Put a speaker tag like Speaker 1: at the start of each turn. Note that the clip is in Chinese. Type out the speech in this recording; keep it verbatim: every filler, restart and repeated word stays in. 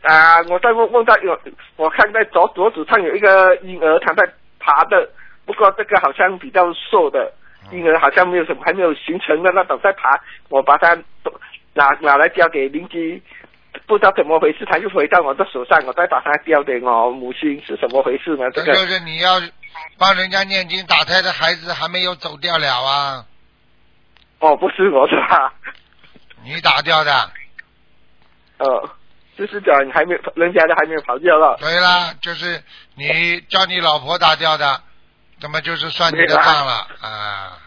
Speaker 1: 啊，我在梦梦到有，我看在左左手上有一个婴儿，他在爬的，不过这个好像比较瘦的婴儿，好像没有什么还没有形成的那种在爬，我把它拿拿来交给邻居，不知道怎么回事，他又回到我的手上，我再把它交给我母亲，是什么回事呢？这个
Speaker 2: 就是你要帮人家念经打胎的孩子还没有走掉了啊。
Speaker 1: 哦，不是我是吧？
Speaker 2: 你打掉的。
Speaker 1: 呃，就是讲还没有人家的还没有跑掉了。
Speaker 2: 对啦，就是你叫你老婆打掉的，那么就是算你的账了啊。